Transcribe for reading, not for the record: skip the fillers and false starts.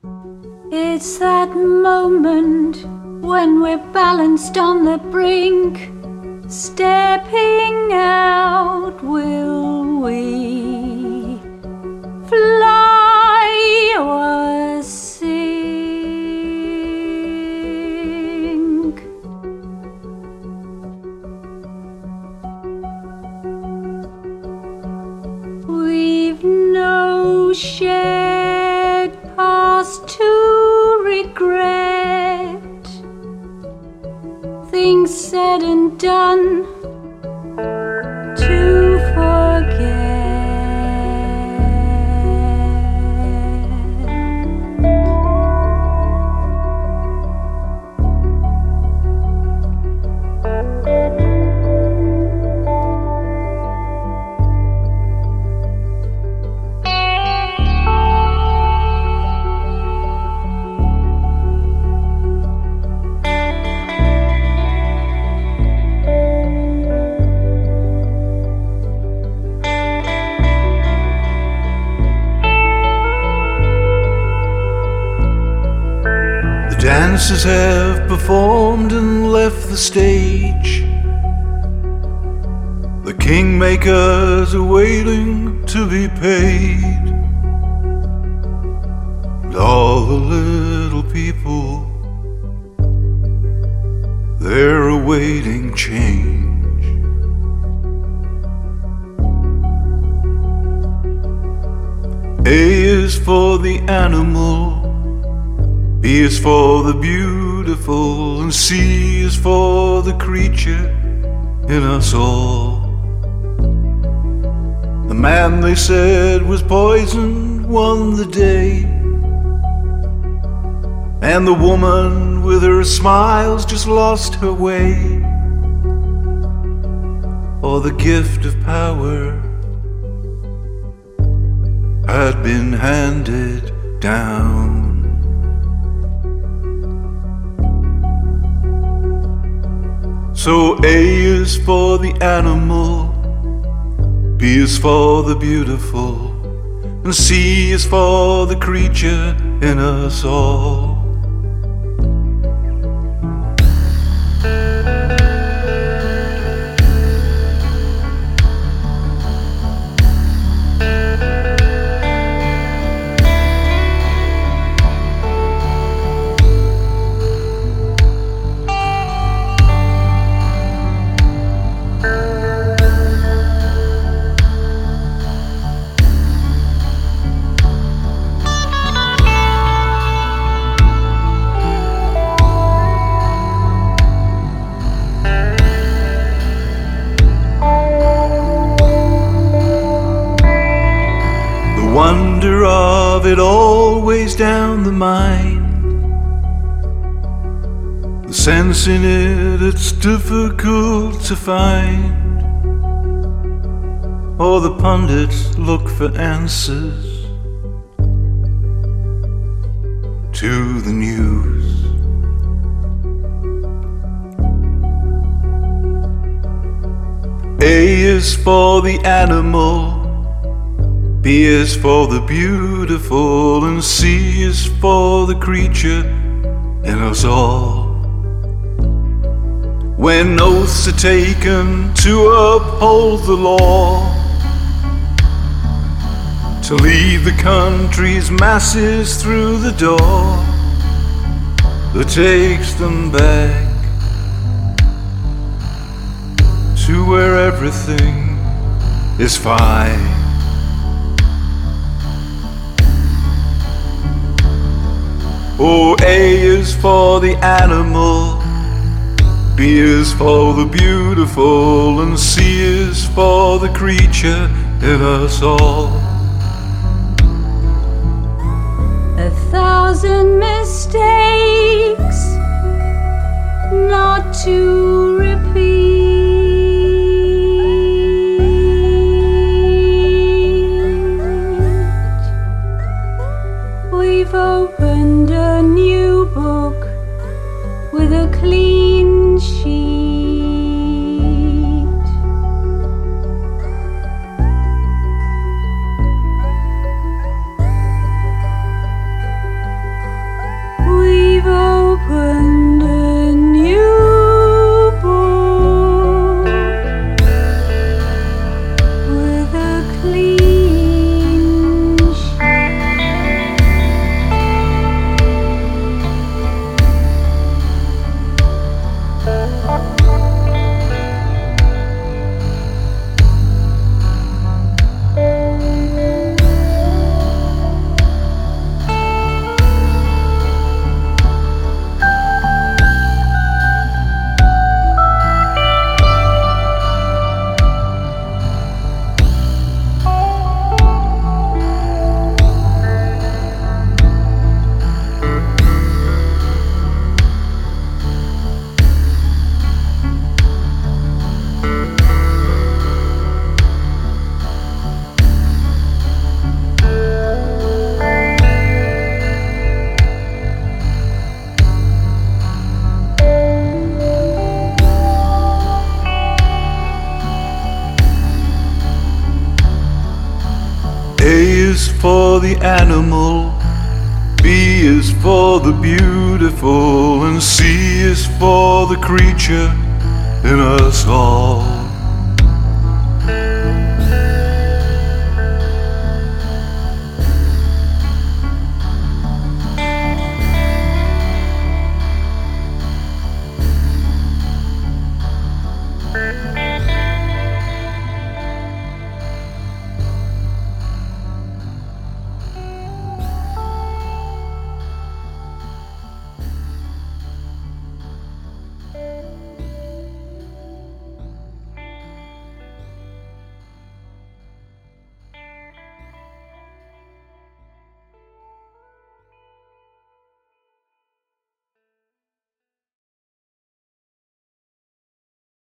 It's that moment when we're balanced on the brink. Stepping out, will we fly or sink? We've no shared past to regret. Things said and done to forget. Dancers have performed and left the stage. The kingmakers are waiting to be paid. And all the little people, they're awaiting change. A is for the animal, B is for the beautiful, and C is for the creature in us all. The man they said was poisoned won the day, and the woman with her smiles just lost her way. Or the gift of power had been handed down. So A is for the animal, B is for the beautiful, and C is for the creature in us all. Wonder of it all weighs down the mind. The sense in it, it's difficult to find. Or the pundits look for answers to the news. A is for the animal, B is for the beautiful, and C is for the creature in us all. When oaths are taken to uphold the law, to lead the country's masses through the door that takes them back to where everything is fine. Oh, A is for the animal, B is for the beautiful, and C is for the creature in us all. 1,000 mistakes not to repeat. We've opened a new book with a clean sheet. is for the animal, B is for the beautiful, and C is for the creature in us all.